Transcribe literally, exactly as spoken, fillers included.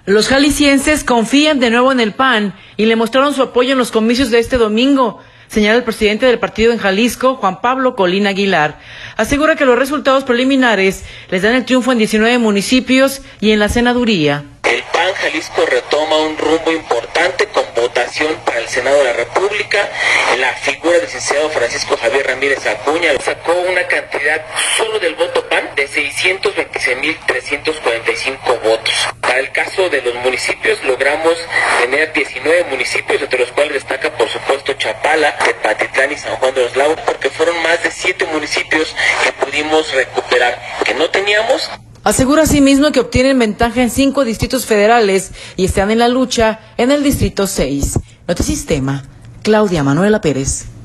Los jaliscienses confían de nuevo en el P A N y le mostraron su apoyo en los comicios de este domingo, señala el presidente del partido en Jalisco, Juan Pablo Colín Aguilar. Asegura que los resultados preliminares les dan el triunfo en diecinueve municipios y en la senaduría. El P A N Jalisco retoma un rumbo importante con votación para el Senado de la República. La figura del licenciado Francisco Javier Ramírez Acuña sacó una cantidad solo del voto P A N de seiscientos veintiséis mil trescientos cuarenta y cinco votos. Para el caso de los municipios logramos tener diecinueve municipios, entre los cuales destaca por supuesto Chapala, Tepatitlán y San Juan de los Lagos, porque fueron más de siete municipios que pudimos recuperar, que no teníamos. Asegura asimismo que obtienen ventaja en cinco distritos federales y están en la lucha en el distrito seis. Notisistema, Claudia Manuela Pérez.